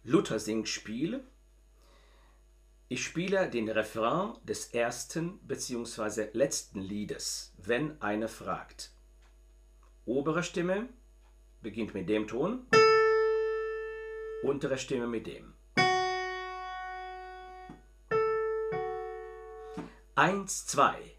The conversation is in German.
Luther-Singspiel. Ich spiele den Refrain des ersten bzw. letzten Liedes, wenn einer fragt. Obere Stimme beginnt mit dem Ton, untere Stimme mit dem. 1, 2.